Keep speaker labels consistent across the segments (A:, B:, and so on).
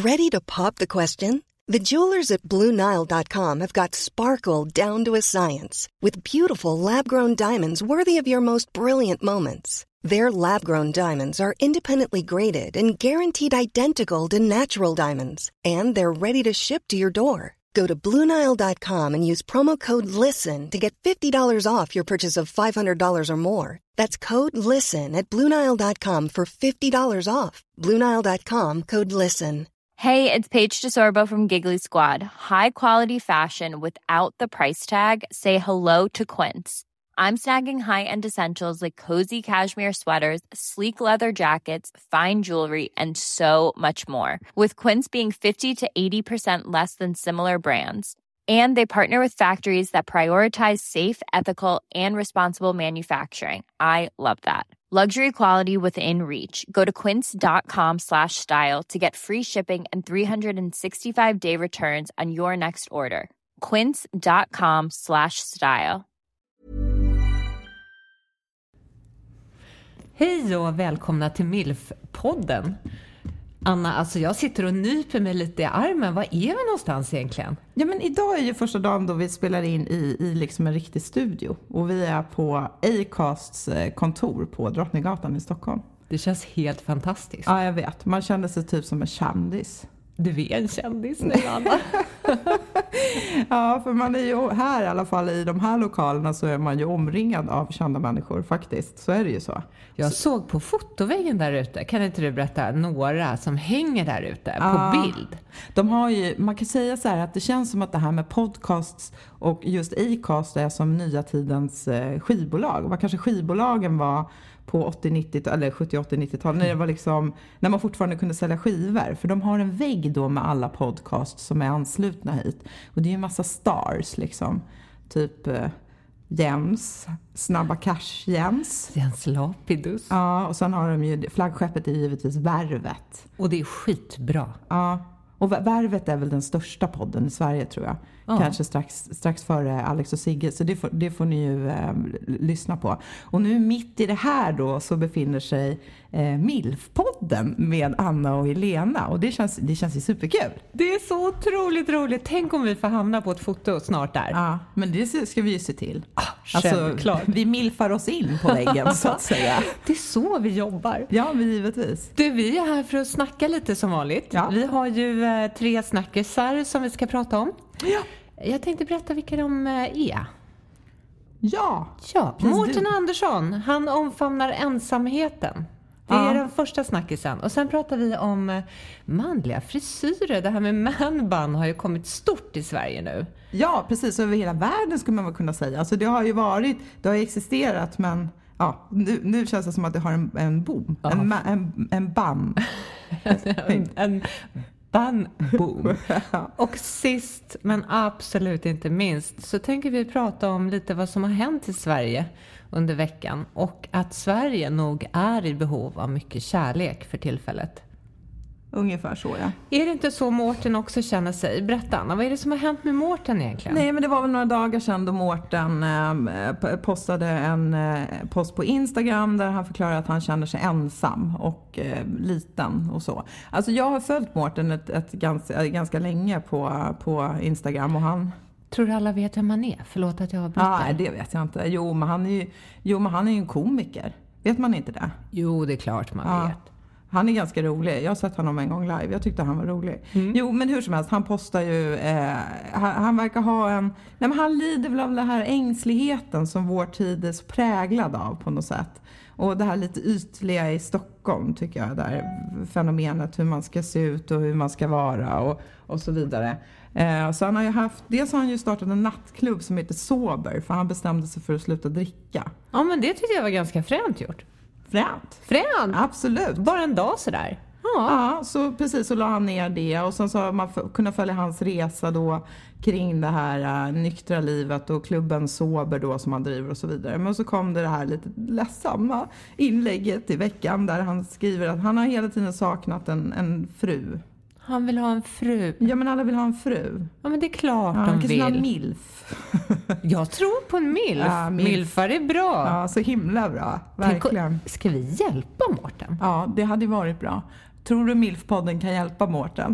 A: Ready to pop the question? The jewelers at BlueNile.com have got sparkle down to a science with beautiful lab-grown diamonds worthy of your most brilliant moments. Their lab-grown diamonds are independently graded and guaranteed identical to natural diamonds, and they're ready to ship to your door. Go to BlueNile.com and use promo code LISTEN to get $50 off your purchase of $500 or more. That's code LISTEN at BlueNile.com for $50 off. BlueNile.com, code LISTEN.
B: Hey, it's Paige DeSorbo from Giggly Squad. High quality fashion without the price tag. Say hello to Quince. I'm snagging high-end essentials like cozy cashmere sweaters, sleek leather jackets, fine jewelry, and so much more. With Quince being 50 to 80% less than similar brands. And they partner with factories that prioritize safe, ethical, and responsible manufacturing. I love that. Luxury quality within reach. Go to quince.com/style to get free shipping and 365-day returns on your next order. Quince.com/style.
C: Hej och välkomna till MILF-podden. Anna, alltså jag sitter och nyper mig lite i armen. Var är vi någonstans egentligen?
D: Ja, men idag är ju första dagen då vi spelar in i liksom en riktig studio. Och vi är på Acasts kontor på Drottninggatan i Stockholm.
C: Det känns helt fantastiskt.
D: Ja, jag vet. Man kände sig typ som en kändis.
C: Du är en kändis nu, Anna.
D: Ja, för man är ju här i alla fall i de här lokalerna så är man ju omringad av kända människor faktiskt. Så är det ju så.
C: Jag såg på fotoväggen där ute. Kan inte du berätta några som hänger där ute på bild?
D: De har ju, man kan säga så här att det känns som att det här med podcasts och just Acast är som nya tidens skivbolag. Vad kanske skivbolagen var på 80-90 eller 70-80-90-tal när det var liksom när man fortfarande kunde sälja skivor, för de har en vägg då med alla podcasts som är anslutna hit och det är ju en massa stars liksom, typ Jens, Snabba Cash Jens
C: Lapidus.
D: Ja, och sen har de ju flaggskeppet är givetvis Värvet.
C: Och det är skitbra.
D: Ja. Och Värvet är väl den största podden i Sverige tror jag. Ja. Kanske strax före Alex och Sigge. Så det får ni ju lyssna på. Och nu mitt i det här då så befinner sig MILF-podden med Anna och Helena. Och det känns ju superkul.
C: Det är så otroligt roligt. Tänk om vi får hamna på ett foto snart där.
D: Ja, men det ska vi ju se till.
C: Självklart.
D: Alltså, vi milfar oss in på väggen så att säga.
C: Det är så vi jobbar.
D: Ja, men givetvis.
C: Du, vi är här för att snacka lite som vanligt.
D: Ja.
C: Vi har ju 3 snackisar som vi ska prata om.
D: Ja.
C: Jag tänkte berätta vilka de är.
D: Ja,
C: Mårten Andersson, han omfamnar ensamheten. Det är den första snackisen. Och sen pratar vi om manliga frisyrer. Det här med man-bun har ju kommit stort i Sverige nu.
D: Ja, precis. Över hela världen skulle man väl kunna säga. Alltså det har ju existerat, men ja, nu känns det som att det har en boom. Ja. En bun.
C: en bun-boom. Och sist, men absolut inte minst, så tänker vi prata om lite vad som har hänt i Sverige under veckan. Och att Sverige nog är i behov av mycket kärlek för tillfället.
D: Ungefär så, ja.
C: Är det inte så Mårten också känner sig? Berätta, Anna, vad är det som har hänt med Mårten egentligen?
D: Nej, men det var väl några dagar sedan då Mårten postade en post på Instagram där han förklarar att han känner sig ensam och liten och så. Alltså jag har följt Mårten ganska länge på Instagram och han...
C: Tror du alla vet vem man är? Förlåt att jag avbryter.
D: Nej, det vet jag inte. Jo, men han är ju en komiker. Vet man inte det?
C: Jo, det är klart man vet.
D: Han är ganska rolig. Jag har sett honom en gång live. Jag tyckte han var rolig. Jo, men hur som helst. Han postar ju... han verkar ha en... Nej, men han lider väl av den här ängsligheten som vår tid är så präglad av på något sätt. Och det här lite ytliga i Stockholm tycker jag. Där fenomenet hur man ska se ut och hur man ska vara och så vidare. Så han har ju dels har han ju startat en nattklubb som heter Sober. För han bestämde sig för att sluta dricka.
C: Ja, men det tyckte jag var ganska fränt gjort.
D: Fränt? Absolut.
C: Bara en dag sådär.
D: Ja, så precis så la han ner det. Och sen så har man kunnat följa hans resa då kring det här nyktra livet och klubben Sober då som han driver och så vidare. Men så kom det här lite ledsamma inlägget i veckan där han skriver att han har hela tiden saknat en fru.
C: Han vill ha en fru.
D: Ja, men alla vill ha en fru.
C: Ja, men det är klart de vill.
D: Han vill. MILF.
C: Jag tror på en MILF.
D: Ja,
C: MILFar är bra.
D: Ja, så himla bra. Verkligen.
C: Ska vi hjälpa Mårten?
D: Ja, det hade varit bra. Tror du MILF-podden kan hjälpa Mårten?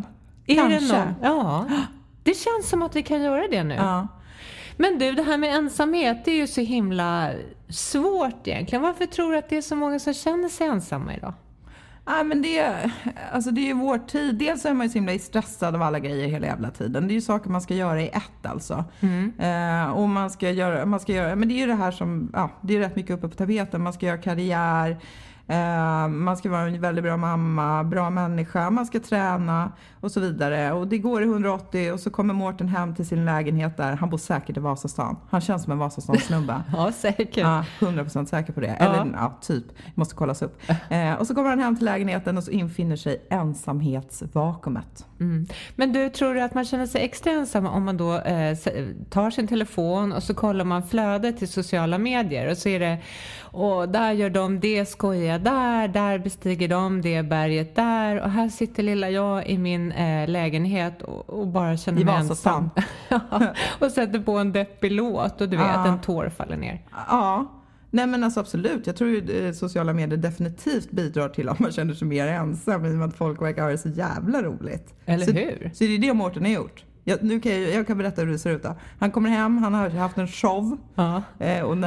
D: Kanske.
C: Det känns som att vi kan göra det nu.
D: Ja.
C: Men du, det här med ensamhet, det är ju så himla svårt egentligen. Varför tror du att det är så många som känner sig ensamma idag?
D: Ja, men det är ju vår tid. Dels är man ju så himla stressad av alla grejer hela jävla tiden. Det är ju saker man ska göra i ett alltså. Och man ska göra, men det är ju det här som, det är rätt mycket uppe på tapeten. Man ska göra karriär. Man ska vara en väldigt bra mamma, bra människa, man ska träna och så vidare. Och det går i 180 och så kommer Mårten hem till sin lägenhet där. Han bor säkert i Vasastan. Han känns som en Vasastan-snubbe.
C: Ja, säkert.
D: 100% säker på det. Eller typ, måste kollas upp. Och så kommer han hem till lägenheten och så infinner sig ensamhetsvakuumet.
C: Men du, tror du att man känner sig extra ensam om man då tar sin telefon och så kollar man flödet till sociala medier och så är det, och där gör de det skojiga där bestiger de det berget där, och här sitter lilla jag i min lägenhet och bara känner mig ensam. Och sätter på en deppig låt och du vet, en tår faller ner.
D: Nej men alltså absolut, jag tror ju sociala medier definitivt bidrar till att man känner sig mer ensam i och med att folk verkar ha det så jävla roligt.
C: Eller hur?
D: Så det är det Mårten har gjort. Jag kan berätta hur det ser ut då. Han kommer hem, han har haft en show. Och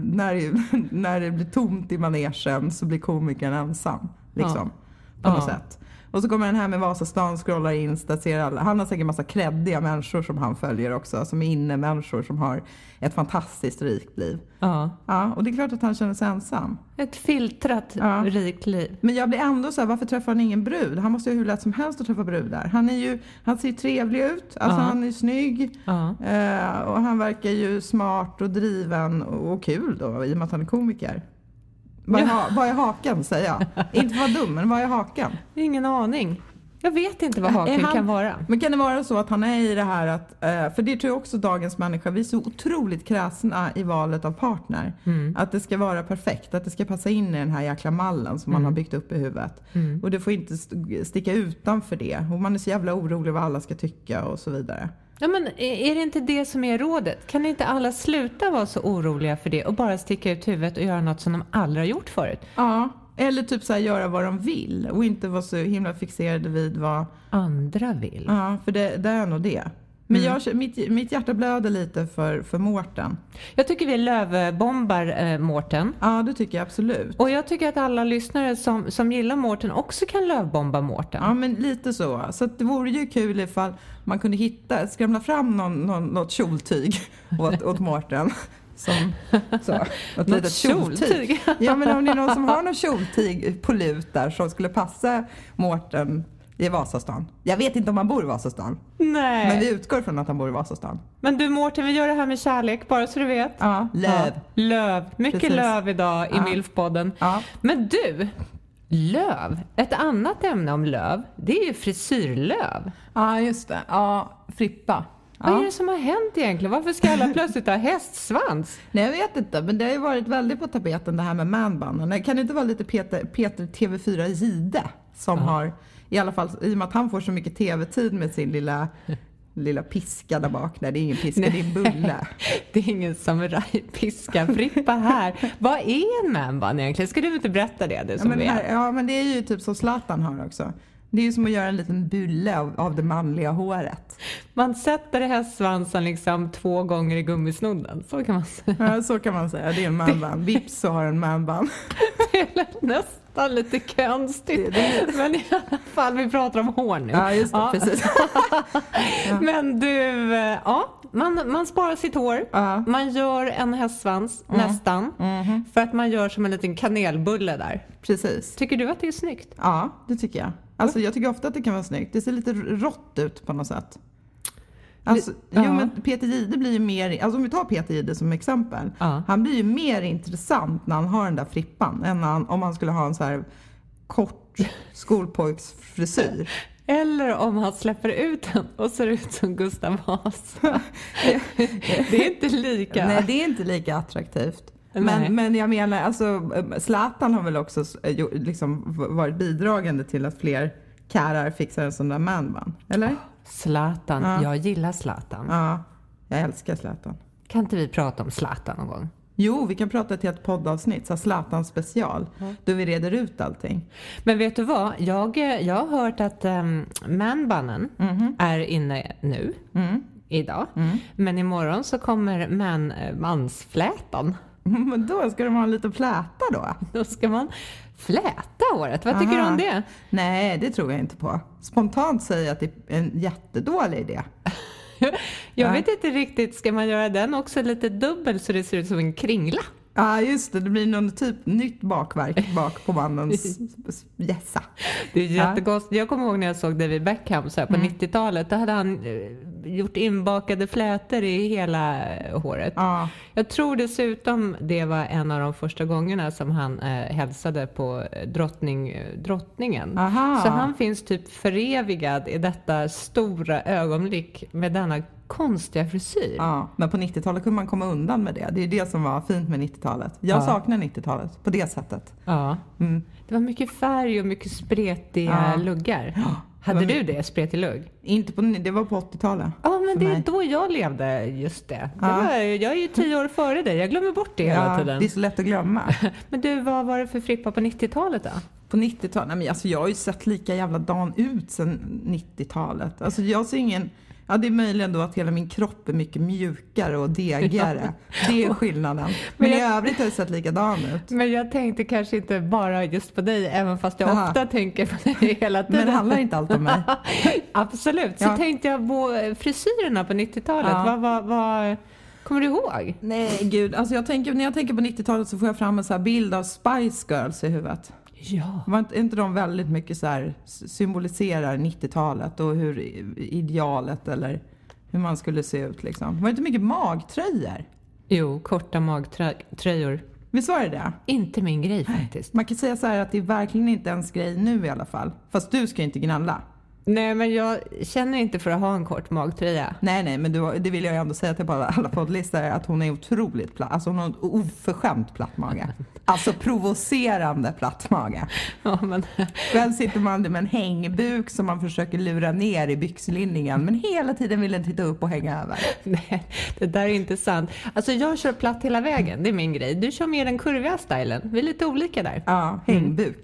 D: när det blir tomt i manegen så blir komikern ensam. Liksom, på något sätt. Och så kommer han hem i Vasastan, scrollar Insta, ser alla. Han har säkert en massa kreddiga människor som han följer också. Som är inne människor som har ett fantastiskt rikt liv. Och det är klart att han känner sig ensam.
C: Ett filtrat rikt liv.
D: Men jag blir ändå så här, varför träffar han ingen brud? Han måste ju hur lätt som helst att träffa brudar. Han ser trevlig ut, alltså han är snygg. Och han verkar ju smart och driven och kul då, i och med att han är komiker. Vad är haken, säger jag. Inte för att vara dum, men vad är haken?
C: Ingen aning. Jag vet inte vad haken kan vara.
D: Men kan det vara så att han är i det här att, för det tror jag också dagens människa, vi är så otroligt kräsna i valet av partner. Att det ska vara perfekt, att det ska passa in i den här jäkla mallen som man har byggt upp i huvudet. Och det får inte sticka utanför det. Och man är så jävla orolig vad alla ska tycka och så vidare.
C: Ja, men är det inte det som är rådet? Kan inte alla sluta vara så oroliga för det och bara sticka ut huvudet och göra något som de aldrig har gjort förut?
D: Ja, eller typ så här, göra vad de vill och inte vara så himla fixerade vid vad
C: andra vill.
D: Ja, för det är nog det. Men mitt hjärta blöder lite för Mårten.
C: Jag tycker vi lövbombar Mårten.
D: Ja, det tycker jag absolut.
C: Och jag tycker att alla lyssnare som gillar Mårten också kan lövbomba Mårten.
D: Ja, men lite så. Så att det vore ju kul ifall man kunde skramla fram något kjoltyg åt Mårten. Något litet kjoltyg. Ja, men om det är någon som har något kjoltyg på lut där som skulle passa Mårten i Vasastan. Jag vet inte om han bor i Vasastan.
C: Nej.
D: Men vi utgår från att han bor i Vasastan.
C: Men du Mårten, vi gör det här med kärlek, bara så du vet.
D: Ja, löv.
C: Ja, löv. Mycket Precis. Löv idag i Milfpodden. Ja. Men du, löv. Ett annat ämne om löv, det är ju frisyrlöv.
D: Ja, just det. Ja, frippa.
C: Vad är det som har hänt egentligen? Varför ska alla plötsligt ha hästsvans?
D: Nej, jag vet inte. Men det har ju varit väldigt på tapeten det här med manbanden. Kan det inte vara lite Peter TV4 Gide som har, i alla fall i och med att han får så mycket tv-tid med sin lilla piska där bak. Nej, det är ingen piska, det är en bulle.
C: Det är ingen samurajpiska. Frippa här. Vad är en manband egentligen? Ska du inte berätta det? Du som vet?
D: Ja, men det är ju typ som Zlatan har också. Det är ju som att göra en liten bulle av det manliga håret. Man
C: sätter hästsvansen liksom 2 gånger i gummisnodden. Så kan man säga.
D: Ja, så kan man säga. Det är en manband. Vips så har en manband.
C: Det är nästan lite konstigt. Men i alla fall, vi pratar om hår nu.
D: Ja, just det. Precis.
C: Men du, man sparar sitt hår. Man gör en hästsvans, nästan. För att man gör som en liten kanelbulle där.
D: Precis.
C: Tycker du att det är snyggt?
D: Ja, det tycker jag. Alltså jag tycker ofta att det kan vara snyggt. Det ser lite rått ut på något sätt. Alltså, men Peter Gide blir ju mer, alltså om vi tar Peter Gide som exempel. Han blir ju mer intressant när han har den där frippan än om han skulle ha en så här kort skolpojksfrisyr.
C: Eller om han släpper ut den och ser ut som Gustav Vasa. Det är inte lika.
D: Nej, det är inte lika attraktivt. Men jag menar, alltså Zlatan har väl också liksom varit bidragande till att fler kärar fixar en sån där manband, eller?
C: Zlatan, jag gillar Zlatan.
D: Ja, jag älskar Zlatan.
C: Kan inte vi prata om Zlatan någon gång?
D: Jo, vi kan prata till ett poddavsnitt, så Zlatan special, då vi reder ut allting.
C: Men vet du vad? Jag har hört att manbunnen är inne nu, idag. Men imorgon så kommer mansflätan.
D: Men då ska de ha lite fläta då?
C: Då ska man fläta håret. Vad tycker du om det?
D: Nej, det tror jag inte på. Spontant säger jag att det är en jättedålig idé.
C: Jag vet inte riktigt, ska man göra den också lite dubbel så det ser ut som en kringla?
D: Ja, just det. Det blir någon typ nytt bakverk bak på mannens gässa.
C: Det är jättekonstigt. Jag kommer ihåg när jag såg David Beckham så här på 90-talet. Då hade han gjort inbakade flätor i hela håret.
D: Ja.
C: Jag tror dessutom det var en av de första gångerna som han hälsade på drottningen.
D: Aha.
C: Så han finns typ förevigad i detta stora ögonblick med denna konstiga frisyr.
D: Ja, men på 90-talet kunde man komma undan med det. Det är det som var fint med 90-talet. Jag saknar 90-talet på det sättet.
C: Ja. Det var mycket färg och mycket spretiga luggar. Ja. Hade du det, spretig lugg?
D: Inte på, det var på 80-talet.
C: Ja, men det är då jag levde just det. Jag är ju 10 år före dig. Jag glömmer bort det hela tiden.
D: Det är så lätt att glömma.
C: Men du, vad var det för frippa på 90-talet då?
D: På 90-talet? Nej, men alltså jag har ju sett lika jävla dan ut sedan 90-talet. Alltså jag ser ingen... Ja, det är möjligen då att hela min kropp är mycket mjukare och degigare. Det är skillnaden. Men i övrigt har det sett likadan ut.
C: Men jag tänkte kanske inte bara just på dig, även fast jag ofta tänker på dig hela tiden.
D: Men det handlar inte allt om mig.
C: Absolut. Så tänkte jag på frisyrerna på 90-talet. Vad kommer du ihåg?
D: Nej, gud. Alltså när jag tänker på 90-talet så får jag fram en så här bild av Spice Girls i huvudet.
C: Ja.
D: Var inte de väldigt mycket så här symboliserar 90-talet och hur idealet eller hur man skulle se ut liksom? Var det inte mycket magtröjor?
C: Jo, korta magtröjor.
D: Visst var det?
C: Inte min grej faktiskt.
D: Man kan säga så här att det är verkligen inte ens grej nu i alla fall. Fast du ska inte gnälla.
C: Nej, men jag känner inte för att ha en kort magtröja.
D: Nej, men det vill jag ändå säga till alla poddlistor att hon är otroligt platt. Alltså hon har en oförskämt platt mage. Alltså provocerande platt mage.
C: Ja, men...
D: Väl sitter man med en hängbuk som man försöker lura ner i byxlinningen. Men hela tiden vill den titta upp och hänga över. Nej,
C: det där är inte sant. Alltså jag kör platt hela vägen, det är min grej. Du kör mer den kurviga stilen. Vi är lite olika där.
D: Ja, hängbuk.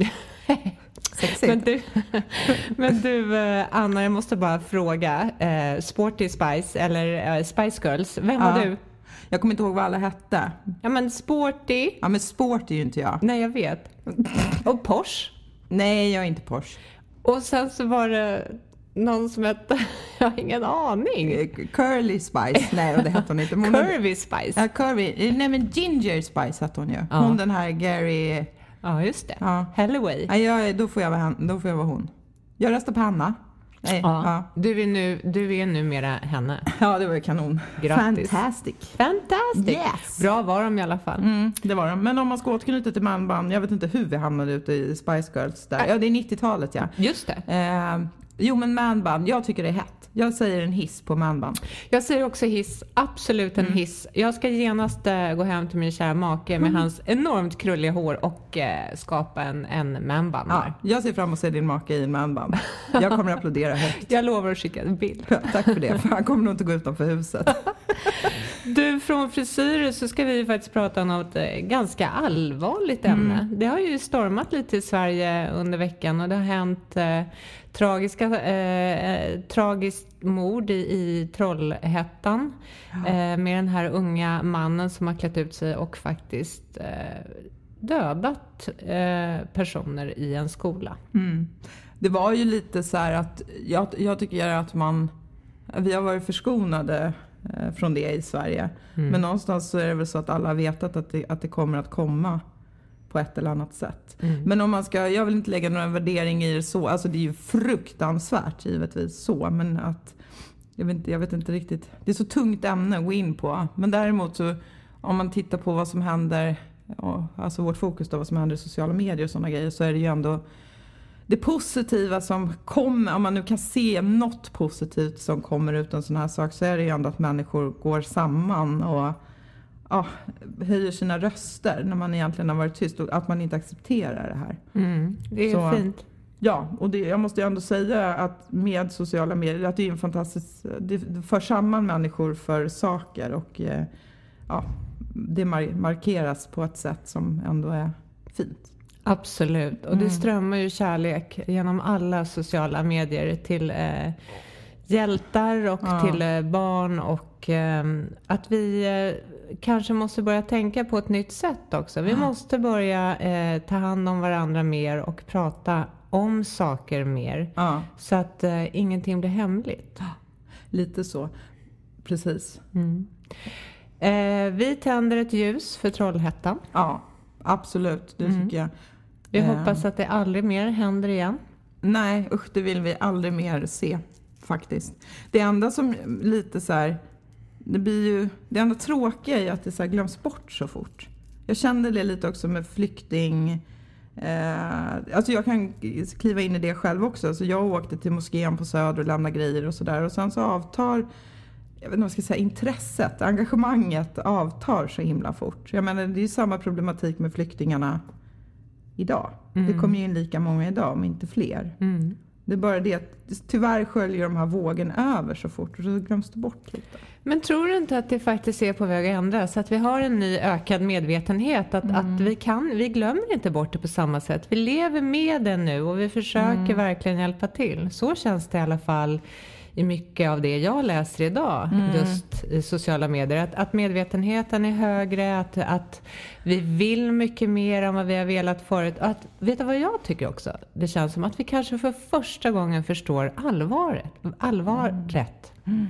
C: Men du, Anna, jag måste bara fråga. Sporty Spice eller Spice Girls, vem var du?
D: Jag kommer inte ihåg vad alla hette.
C: Ja, men Sporty.
D: Ja, men Sporty är ju inte jag.
C: Nej, jag vet. Och Porsche.
D: Nej, jag är inte Porsche.
C: Och sen så var det någon som hette, jag har ingen aning.
D: Curly Spice. Nej, och det hette hon inte.
C: Curvy Spice.
D: Ja, Curvy. Nej, men Ginger Spice hette hon ju. Ja. Hon den här Gary...
C: Ja, just det.
D: Ja.
C: Hellaway.
D: Ja, då får jag vara hon. Jag röstar på Hanna. Nej,
C: ja. Du är numera henne.
D: Ja, det var ju kanon.
C: Grattis.
D: Fantastic.
C: Yes. Bra var de i alla fall.
D: Det var de. Men om man ska återknyta till manband, jag vet inte hur vi hamnade ute i Spice Girls där. Ja, det är 90-talet, ja.
C: Just det.
D: Jo, men manband, jag tycker det är hett. Jag säger en hiss på manband.
C: Jag säger också hiss, absolut en hiss. Jag ska genast gå hem till min kära make med hans enormt krulliga hår och skapa en manband.
D: Ja, jag ser fram emot att se din make i en manband. Jag kommer att applådera högt.
C: Jag lovar att skicka en bild.
D: Tack för det, för han kommer nog inte gå utanför huset.
C: Du, från frisyrer så ska vi faktiskt prata om något ganska allvarligt ämne. Det har ju stormat lite i Sverige under veckan och det har hänt tragiskt mord i Trollhättan med den här unga mannen som har klätt ut sig och faktiskt dödat personer i en skola.
D: Det var ju lite så här att jag tycker att vi har varit förskonade från det i Sverige. Men någonstans så är det väl så att alla har vetat att det kommer att komma på ett eller annat sätt. Men om jag vill inte lägga några värdering i det så. Alltså det är ju fruktansvärt givetvis så. Men att jag vet inte riktigt. Det är så tungt ämne att gå in på. Men däremot så om man tittar på vad som händer. Alltså vårt fokus då, vad som händer i sociala medier och sådana grejer. Så är det ju ändå det positiva som kommer. Om man nu kan se något positivt som kommer ut en sån här sak. Så är det ju ändå att människor går samman och höjer sina röster när man egentligen har varit tyst och att man inte accepterar det här.
C: Det är så fint.
D: Ja, och jag måste ju ändå säga att med sociala medier att det är en fantastisk, det för samman människor för saker och det markeras på ett sätt som ändå är fint.
C: Absolut, och det strömmar ju kärlek genom alla sociala medier till hjältar och till barn, och att vi kanske måste börja tänka på ett nytt sätt också. Vi måste börja ta hand om varandra mer och prata om saker mer, så att ingenting blir hemligt.
D: Lite så, precis.
C: Vi tänder ett ljus för Trollhättan.
D: Ja, absolut, det tycker jag.
C: Vi hoppas att det aldrig mer händer igen.
D: Nej, usch, det vill vi aldrig mer se faktiskt. Det enda som lite så här, det enda tråkiga är att det så här glöms bort så fort. Jag kände det lite också med flykting. Alltså jag kan kliva in i det själv också. Alltså jag åkte till moskén på Söder och lämnade grejer och sådär. Och sen så avtar, jag vet inte vad jag ska säga, intresset, engagemanget avtar så himla fort. Jag menar, det är ju samma problematik med flyktingarna idag. Det kommer ju in lika många idag, om inte fler. Det är bara det att tyvärr sköljer de här vågen över så fort, och så glöms det bort lite.
C: Men tror du inte att det faktiskt är på väg att ändras? Så att vi har en ny ökad medvetenhet, att vi glömmer inte bort det på samma sätt. Vi lever med det nu och vi försöker verkligen hjälpa till. Så känns det i alla fall i mycket av det jag läser idag, just i sociala medier. Att medvetenheten är högre, att vi vill mycket mer än vad vi har velat förut. Vet du vad jag tycker också? Det känns som att vi kanske för första gången förstår allvaret.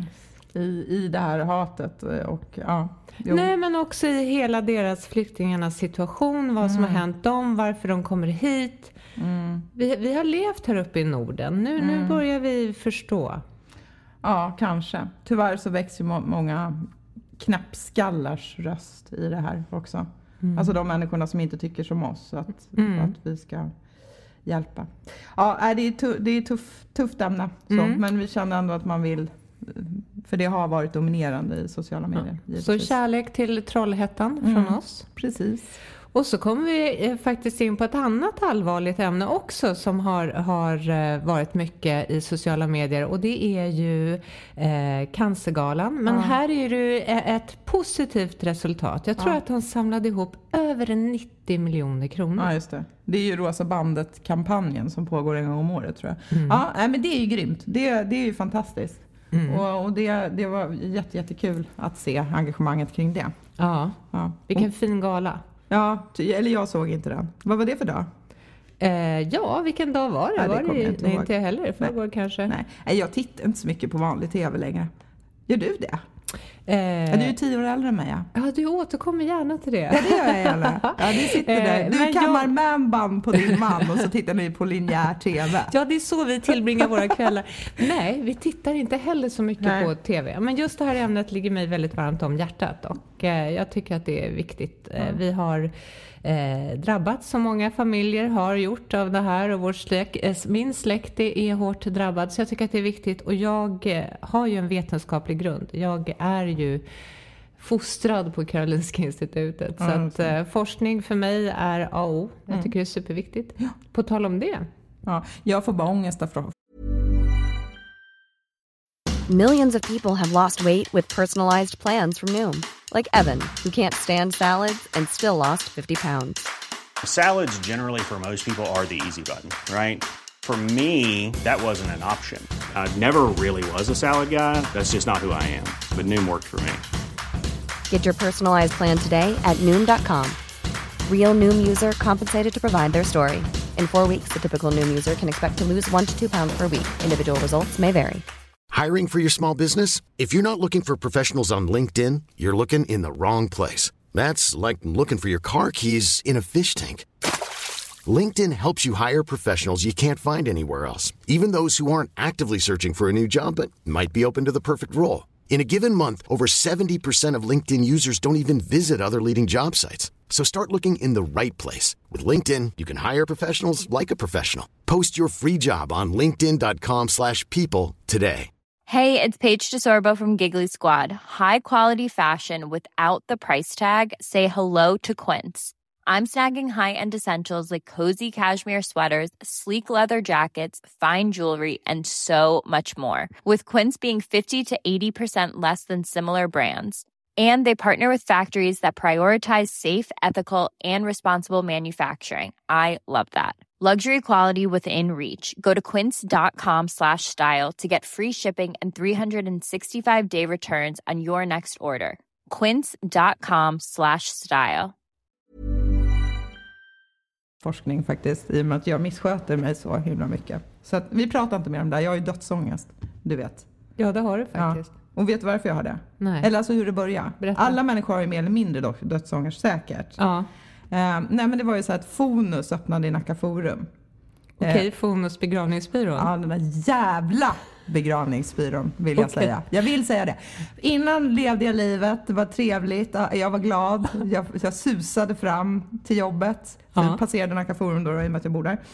D: I det här hatet och
C: Nej, men också i hela deras flyktingarnas situation, vad som har hänt dem, varför de kommer hit. Vi har levt här uppe i Norden. Nu börjar vi förstå.
D: Ja, kanske. Tyvärr så växer ju många knäppskallars röst i det här också. Alltså de människorna som inte tycker som oss, att vi ska hjälpa. Ja, det är tufft ämne. Men vi känner ändå att man vill, för det har varit dominerande i sociala medier.
C: Så kärlek till Trollhättan från oss.
D: Precis.
C: Och så kommer vi faktiskt in på ett annat allvarligt ämne också som har varit mycket i sociala medier, och det är ju Cancergalan. Men här är det ett positivt resultat. Jag tror att de samlade ihop över 90 miljoner kronor.
D: Ja, just det. Det är ju Rosa bandet-kampanjen som pågår en gång om året, tror jag. Ja, men det är ju grymt. Det är ju fantastiskt. Och det var jättekul att se engagemanget kring det.
C: Ja. Vilken fin gala.
D: Ja, eller jag såg inte den. Vad var det för dag?
C: Vilken dag var det?
D: Nej, det kommer jag inte ihåg.
C: Inte jag heller, förrgår kanske.
D: Nej, jag tittar inte så mycket på vanlig tv längre. Gör du det? Du är ju 10 år äldre än mig.
C: Ja, du återkommer gärna till det.
D: Ja, det gör jag gärna. Ja, du sitter där. Du kammar manband på din man och så tittar ni på linjär tv.
C: Ja, det är så vi tillbringar våra kvällar. Nej, vi tittar inte heller så mycket på tv. Men just det här ämnet ligger mig väldigt varmt om hjärtat. Och jag tycker att det är viktigt. Vi har drabbats, som många familjer har gjort av det här, och min släkt är hårt drabbad, så jag tycker att det är viktigt. Och jag har ju en vetenskaplig grund. Jag är ju fostrad på Karolinska institutet, så att forskning för mig är A och O. Jag tycker det är superviktigt. På tal om det.
D: Ja, jag får bara ångest därför.
E: Millions of people have lost weight with personalized plans from Noom. Like Evan, who can't stand salads and still lost 50 pounds.
F: Salads generally for most people are the easy button, right? For me, that wasn't an option. I never really was a salad guy. That's just not who I am. But Noom worked for me.
E: Get your personalized plan today at Noom.com. Real Noom user compensated to provide their story. In 4 weeks, the typical Noom user can expect to lose 1 to 2 pounds per week. Individual results may vary.
G: Hiring for your small business? If you're not looking for professionals on LinkedIn, you're looking in the wrong place. That's like looking for your car keys in a fish tank. LinkedIn helps you hire professionals you can't find anywhere else, even those who aren't actively searching for a new job but might be open to the perfect role. In a given month, over 70% of LinkedIn users don't even visit other leading job sites. So start looking in the right place. With LinkedIn, you can hire professionals like a professional. Post your free job on linkedin.com/people today.
B: Hey, it's Paige DeSorbo from Giggly Squad. High quality fashion without the price tag. Say hello to Quince. I'm snagging high-end essentials like cozy cashmere sweaters, sleek leather jackets, fine jewelry, and so much more. With Quince being 50 to 80% less than similar brands. And they partner with factories that prioritize safe, ethical, and responsible manufacturing. I love that. Luxury quality within reach. Go to quince.com/style to get free shipping and 365-day returns on your next order. Quince.com/style.
D: Forskning faktiskt, i och med att jag missköter mig så himla mycket. Så att, vi pratar inte mer om det. Jag har ju dödsångest, du vet.
C: Ja, det har du faktiskt.
D: Ja. Och vet du varför jag har det?
C: Nej.
D: Eller alltså hur det börjar.
C: Berätta.
D: Alla människor har ju mer eller mindre dödsångest säkert.
C: Ja.
D: Nej, men det var ju så att Fonus öppnade i Nacka Forum.
C: Okej, Fonus begravningsbyrån.
D: Ja, den där jävla begravningsbyrån vill jag säga. Jag vill säga det. Innan levde jag livet, det var trevligt, jag var glad, jag susade fram till jobbet. Jag passerade Nacka Forum då i och med att jag bor där.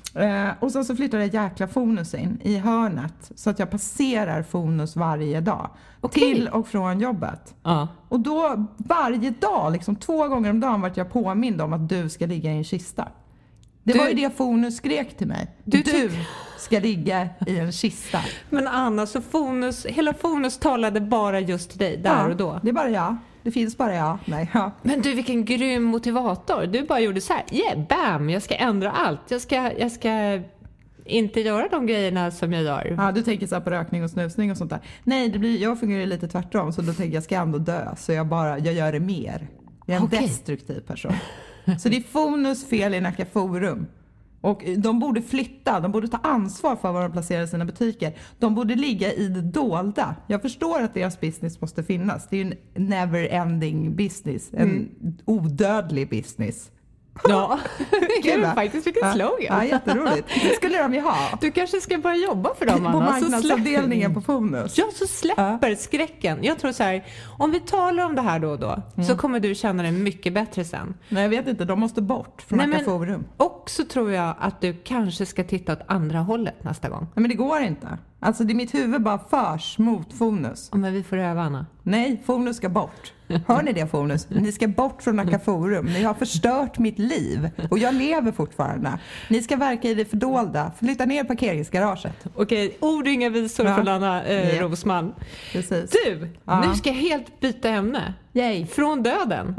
D: Och så flyttade jag jäkla Fonus in i hörnet, så att jag passerar Fonus varje dag. Till och från jobbet. Och då varje dag, liksom 2 gånger om dagen, vart jag påmind om att du ska ligga i en kista. Det var ju det Fonus skrek till mig. Du ska ligga i en kista.
C: Men Anna, så hela Fonus talade bara just till dig där och då?
D: Det är bara jag. Det finns bara jag. Nej, ja.
C: Men du, vilken grym motivator. Du bara gjorde så här, bam, jag ska ändra allt. Jag ska inte göra de grejerna som jag gör.
D: Ja, du tänker så här på rökning och snusning och sånt där. Nej, jag fungerar lite tvärtom. Så då tänker jag ska ändå dö. Så jag gör det mer. Jag är en destruktiv person. Så det är Fonus fel i Nacka Forum. Och de borde flytta, de borde ta ansvar för var de placerar sina butiker. De borde ligga i det dolda. Jag förstår att deras business måste finnas. Det är ju en never-ending business. En odödlig business.
C: Ja, det är faktiskt vilken slogan.
D: Ja, jätteroligt. Det skulle de ju ha.
C: Du kanske ska börja jobba för dem, Anna.
D: På marknadsavdelningen på Fonus.
C: Ja, så släpper skräcken. Jag tror så här, om vi talar om det här då och då, så kommer du känna dig mycket bättre sen.
D: Nej, jag vet inte. De måste bort från Nacka Forum.
C: Och så tror jag att du kanske ska titta åt andra hållet nästa gång.
D: Nej, men det går inte. Alltså, det är mitt huvud bara förs mot Fonus.
C: Ja, men vi får öva, Anna.
D: Nej, Fonus ska bort. Hör ni det, Fonus? Ni ska bort från Nacka Forum. Ni har förstört mitt liv. Och jag lever fortfarande. Ni ska verka i det fördolda. Flytta ner parkeringsgaraget.
C: Okej, ord och inga visor från Anna Rosman.
D: Precis.
C: Du, nu ska jag helt byta ämne.
D: Yay.
C: Från döden.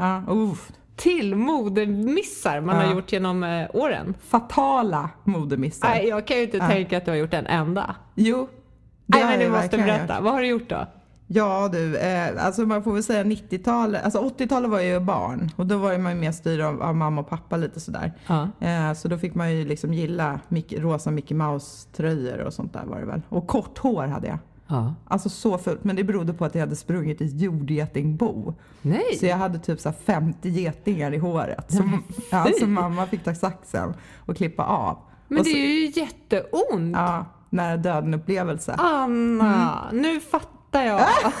C: Till modemissar man har gjort genom åren.
D: Fatala modemissar.
C: Nej, jag kan ju inte tänka att du har gjort en enda.
D: Jo.
C: Nej, men du måste berätta. Vad har du gjort då?
D: Ja du, alltså man får väl säga 90-talet, alltså 80-talet var ju barn. Och då var ju man ju mer styrd av mamma och pappa lite sådär. Så då fick man ju liksom gilla rosa Mickey Mouse-tröjor och sånt där var det väl. Och kort hår hade jag. Alltså så fullt, men det berodde på att jag hade sprungit i jordgetingbo.
C: Nej.
D: Så jag hade typ så 50 getingar i håret. Så mamma fick ta saxen och klippa av.
C: Men det är ju jätteont.
D: Ja, nära döden upplevelse.
C: Anna, nu fattar jag.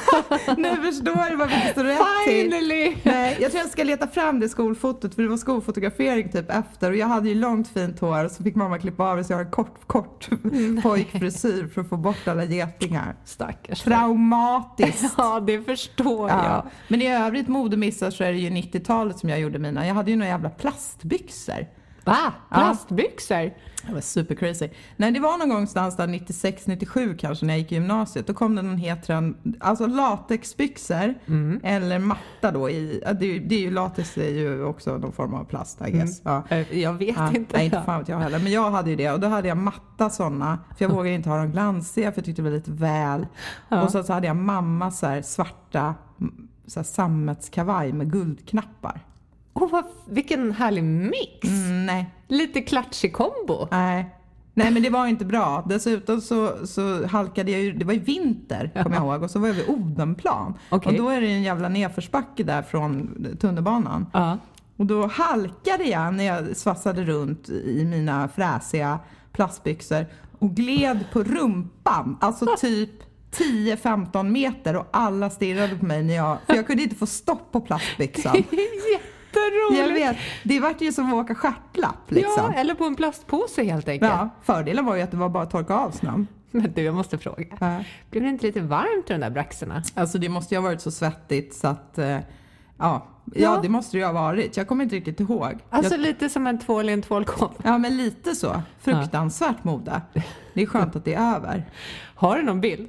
D: Nu förstår du vad vi står rätt
C: Finally.
D: till. Nej, jag tror jag ska leta fram det skolfotot, för det var skolfotografering typ efter. Och jag hade ju långt fint hår, så fick mamma klippa av det, så jag har en kort pojkfrisyr för att få bort alla getingar.
C: Stackars.
D: Traumatiskt.
C: Ja, det förstår jag.
D: Men i övrigt modemissar så är det ju 90-talet som jag gjorde mina. Jag hade ju några jävla plastbyxor.
C: Va? Plastbyxor?
D: Det var super crazy. Nej, det var någon gång någonstans där 96-97 kanske när jag gick i gymnasiet. Då kom det någon alltså latexbyxor eller matta då i, det är ju latex är ju också någon form av plast, I guess.
C: Jag vet inte.
D: Nej, inte fan vet jag heller. Men jag hade ju det, och då hade jag matta sådana, för jag vågade inte ha dem glansiga, för jag tyckte det var lite väl. Och så hade jag mamma så här svarta så här sammetskavaj med guldknappar.
C: Vilken härlig mix.
D: Nej.
C: Lite klatschig kombo.
D: Nej, men det var inte bra. Dessutom så halkade jag ju, det var ju vinter, kommer jag ihåg. Och så var jag vid Odenplan. Och då är det en jävla nedförsbacke där från tunnelbanan. Och då halkade jag när jag svassade runt i mina fräsiga plastbyxor. Och gled på rumpan. Alltså typ 10-15 meter. Och alla stirrade på mig för jag kunde inte få stopp på plastbyxan. Jag vet, det var ju som att åka stjärtlapp liksom.
C: Ja, eller på en plastpåse helt enkelt.
D: Ja, fördelen var ju att det var bara att torka av snön.
C: Men du, jag måste fråga. Blev det inte lite varmt i de där braxorna?
D: Alltså det måste ju ha varit så svettigt så att, ja, det måste det ju ha varit. Jag kommer inte riktigt ihåg.
C: Alltså lite som en tvål i en tvålkopp.
D: Ja, men lite så. Fruktansvärt mode. Det är skönt att det är över.
C: Har du någon bild?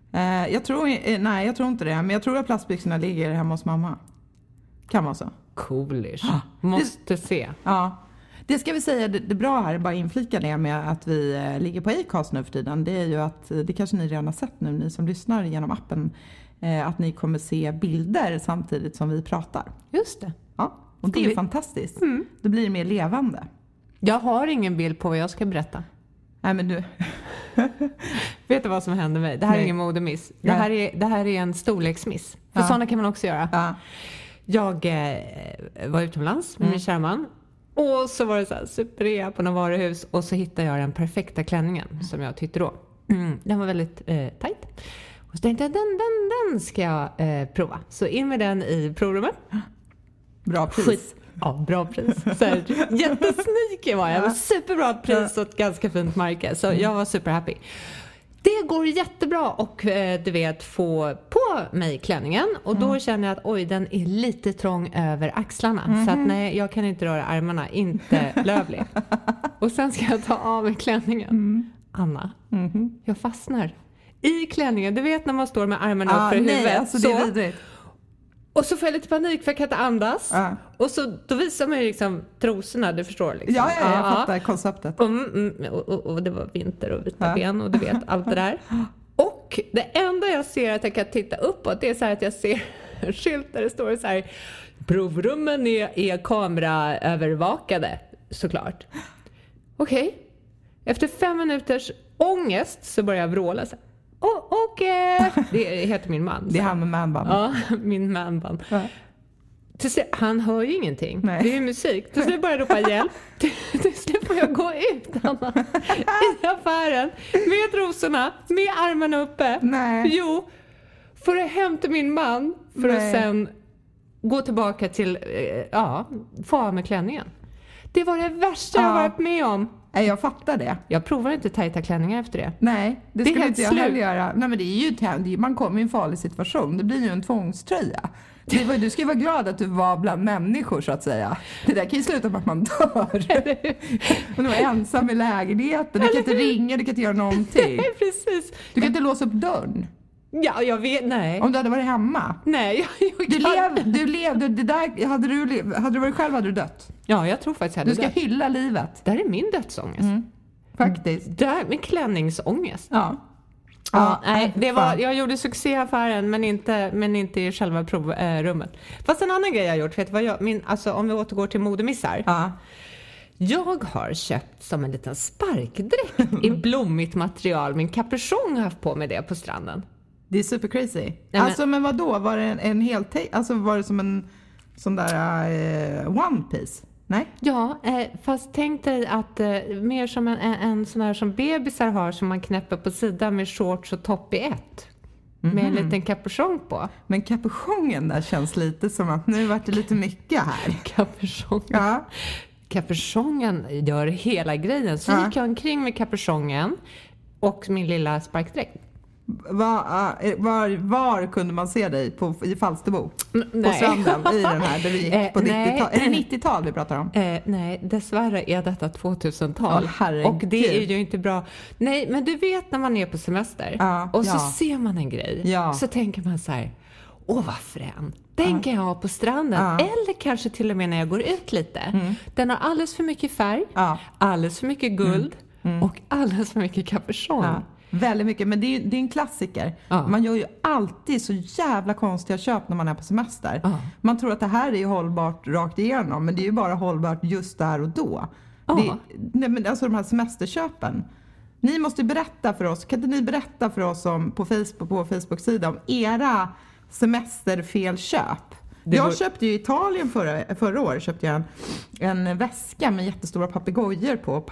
D: Jag tror inte det. Men jag tror att plastbyxorna ligger hemma hos mamma. Kan vara så.
C: Coolish. Måste se.
D: Ja. Det ska vi säga, det bra här, bara inflika det med att vi ligger på Acast nu för tiden. Det är ju att, det kanske ni redan har sett nu, ni som lyssnar genom appen, att ni kommer se bilder samtidigt som vi pratar.
C: Just det.
D: Ja, och det är fantastiskt. Det blir mer levande.
C: Jag har ingen bild på vad jag ska berätta.
D: Nej, men du...
C: Vet du vad som hände mig? Det här är ingen modemiss. Det här är en storleksmiss. För sådana kan man också göra. Ja. Jag var utomlands med min kära man. Och så var det så här superrea på någon varuhus. Och så hittade jag den perfekta klänningen som jag tyckte då. Den var väldigt tajt. Och så tänkte jag, den ska jag prova. Så in med den i provrummet.
D: Bra pris.
C: Ja, bra pris. Jättesneaky var jag. Superbra pris och ett ganska fint märke. Så jag var superhappy. Det går jättebra och du vet få på mig klänningen. Och då känner jag att oj, den är lite trång över axlarna. Så att nej, jag kan inte röra armarna. Inte lövlig. Och sen ska jag ta av mig klänningen. Anna, jag fastnar i klänningen. Du vet när man står med armarna upp för huvudet.
D: Alltså, det är vidrigt.
C: Och så får jag lite panik för jag kan inte andas. Och så då visar man ju liksom trosorna, du förstår liksom.
D: Ja, jag fattar konceptet.
C: Och det var vinter och vita ben och du vet allt det där. Och det enda jag ser att jag kan titta uppåt, det är så här att jag ser en skylt där det står så här: provrummen är kameraövervakade, såklart. Okej. Efter 5 minuters ångest så börjar jag vråla så här. Det heter min man.
D: Det är han med manband.
C: Ja, min manband. Han hör ju ingenting. Nej. Det är ju musik. Till slut börjar jag ropa hjälp. Till slut får jag gå ut, Anna, i affären med trosorna, med armarna uppe.
D: Nej.
C: Jo, för att hämta min man för att sen gå tillbaka till få av med klänningen. Det var det värsta jag varit med om.
D: Jag fattar det.
C: Jag provar inte tajta klänningar efter det.
D: Nej, det ska inte jag heller göra. Nej, men det är ju man kommer i en farlig situation. Det blir ju en tvångströja. Du ska ju vara glad att du var bland människor, så att säga. Det där kan ju sluta med att man dör. Och du var ensam i lägenheten. Du kan inte ringa, du kan inte göra någonting.
C: Nej, precis.
D: Du kan inte låsa upp dörren.
C: Ja, jag vet, nej.
D: Om du hade varit hemma.
C: Nej,
D: du levde, det där, hade du varit själv hade du dött.
C: Ja, jag tror faktiskt
D: du ska hylla livet.
C: Det här är min dödsångest.
D: Faktiskt.
C: Det här är min klänningsångest.
D: Nej,
C: jag gjorde succéaffären men inte i själva provrummet. Fast en annan grej jag har gjort, vet vad alltså om vi återgår till modemissar. Jag har köpt som en liten sparkdräkt i blommigt material. Min capuchon har haft på mig det på stranden.
D: Det är super crazy. Alltså men vadå? Var det en hel alltså var det som en sån där one piece? Nej?
C: Ja, fast tänk dig att mer som en sån här som bebisar har som man knäpper på sidan med shorts och topp i ett. Med en liten capuchon på.
D: Men capuchongen där känns lite som att nu vart det lite mycket här.
C: Capuchongen.
D: Ja.
C: Capuchongen gör hela grejen. Så gick jag omkring med capuchongen och min lilla sparkdräkt.
D: Var kunde man se dig i Falsterbo? På stranden i den här där vi gick på 90-tal. Är det 90-tal vi pratar om?
C: Nej, dessvärre är detta 2000-tal. Och det är ju inte bra. Nej, men du vet när man är på semester och så ser man en grej. Så tänker man så här: åh vad frän. Den kan jag ha på stranden. Eller kanske till och med när jag går ut lite. Den har alldeles för mycket färg. Alldeles för mycket guld. Och alldeles för mycket capuchon.
D: Väldigt mycket, men det är en klassiker. Man gör ju alltid så jävla konstiga köp när man är på semester. Man tror att det här är hållbart rakt igenom, men det är ju bara hållbart just där och då. Men alltså de här semesterköpen. Ni måste berätta för oss, kan inte ni berätta för oss om på Facebook-sidan om era semesterfelköp? Jag köpte ju i Italien förra året köpte jag en väska med jättestora papegojor på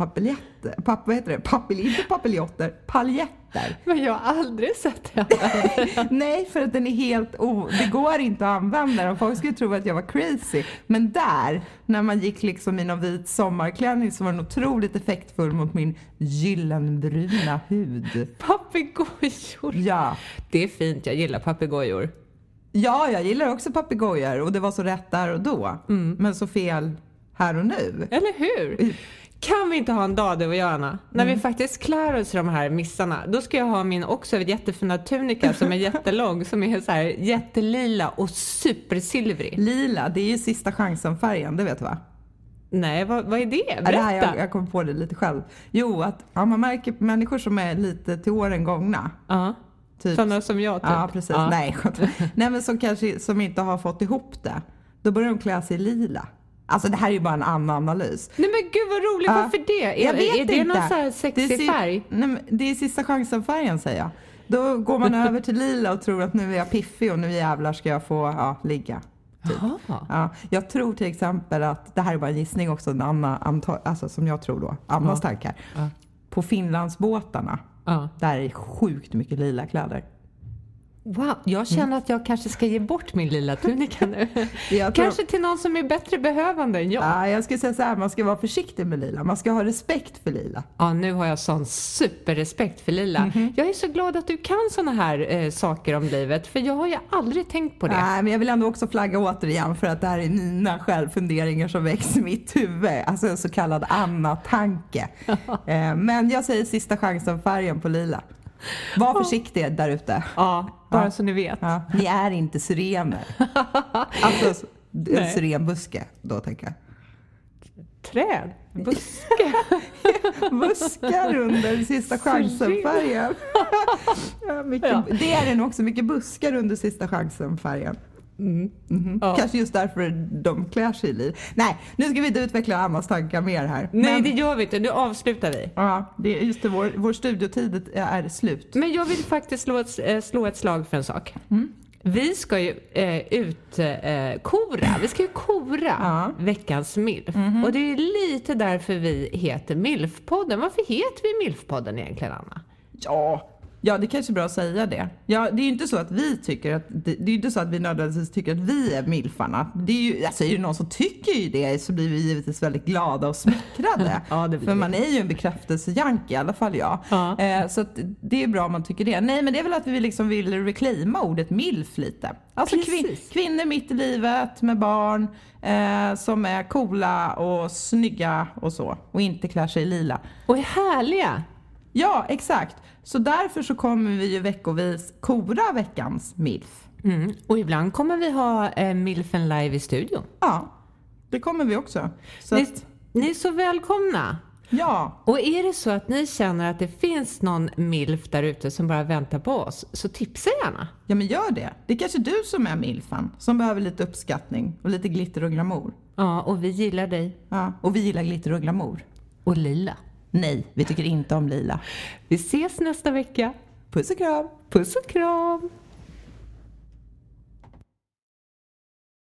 D: paljetter.
C: Men jag har aldrig sett det.
D: Nej, för att den är helt det går inte att använda den. Folk skulle tro att jag var crazy. Men där, när man gick liksom i någon vit sommarklänning så var den otroligt effektfull mot min gyllenbruna hud.
C: Papegojor.
D: Ja.
C: Det är fint, jag gillar papegojor.
D: Ja, jag gillar också papegojor och det var så rätt där och då. Men så fel här och nu.
C: Eller hur? Kan vi inte ha en dag, du och jag, Anna? När vi faktiskt klär oss i de här missarna. Då ska jag ha min också jättefina tunika som är jättelång. Som är så här jättelila och supersilvrig.
D: Lila, det är ju sista chansen-färgen, det vet du va?
C: Nej, vad är det? Berätta.
D: Det här, jag kom på det lite själv. Jo, att man märker människor som är lite till åren gångna.
C: Ja,
D: typ.
C: Sådana som jag typ.
D: Ja, precis.
C: Ja.
D: Nej, men som inte har fått ihop det. Då börjar de klä sig i lila. Alltså det här är ju bara en annan analys.
C: Nej men gud vad roligt, varför det? Är det någon så här sexig färg?
D: Nej, men det är sista chansen-färgen, säger jag. Då går man över till lila och tror att nu är jag piffig och nu jävlar ska jag få ligga. Typ. Ja, jag tror till exempel att, det här är bara en gissning också, alltså som jag tror då, Annas tankar. På Finlandsbåtarna, där är sjukt mycket lila kläder.
C: Wow, jag känner att jag kanske ska ge bort min lila tunika nu. Kanske till någon som är bättre behövande än jag.
D: Ja, jag skulle säga så här, man ska vara försiktig med lila. Man ska ha respekt för lila.
C: Ja, nu har jag sån superrespekt för lila. Jag är så glad att du kan såna här saker om livet. För jag har ju aldrig tänkt på det.
D: Nej, men jag vill ändå också flagga återigen för att det här är mina självfunderingar som växer i mitt huvud. Alltså en så kallad Anna-tanke. Men jag säger sista chansen-färgen på lila. Var försiktig där ute.
C: Ja, bara så ni vet.
D: Ja. Ni är inte syrener. Alltså en syrenbuske då, tänker jag.
C: Träd? Buske?
D: Buskar under sista chansen-färgen. Det är det nog också, mycket buskar under sista chansen-färgen. Ja. Kanske just därför de klär sig i. Nej, nu ska vi inte utveckla Annas tankar mer här.
C: Nej, det gör vi inte. Nu avslutar vi.
D: Ja, det är just det, vår studiotid är slut.
C: Men jag vill faktiskt slå ett slag för en sak. Vi ska ju kora. Vi ska ju kora veckans MILF. Och det är lite därför vi heter MILF-podden. Varför heter vi MILF-podden egentligen, Anna?
D: Ja, det kanske är bra att säga det. Ja, det är ju inte så att vi tycker att det är ju inte så att vi nödvändigtvis tycker att vi är milfarna. Det är ju, alltså är det någon som tycker ju det, så blir vi givetvis väldigt glada och smickrade. För man är ju en bekräftelsejank, i alla fall jag. Så att det är bra om man tycker det. Nej, men det är väl att vi liksom vill reclaima ordet milf lite. Alltså kvinnor mitt i livet med barn som är coola och snygga och så. Och inte klär sig i lila.
C: Och är härliga.
D: Ja, exakt. Så därför så kommer vi ju veckovis kora veckans MILF.
C: Och ibland kommer vi ha MILFen live i studion.
D: Ja, det kommer vi också. Så
C: ni är så välkomna.
D: Ja.
C: Och är det så att ni känner att det finns någon MILF där ute som bara väntar på oss, så tipsa gärna.
D: Ja, men gör det. Det är kanske du som är MILFan, som behöver lite uppskattning och lite glitter och glamour.
C: Ja, och vi gillar dig.
D: Ja, och vi gillar glitter och glamour.
C: Och lila.
D: Nej, vi tycker inte om lila.
C: Vi ses nästa vecka.
D: Puss och kram.
C: Puss och kram.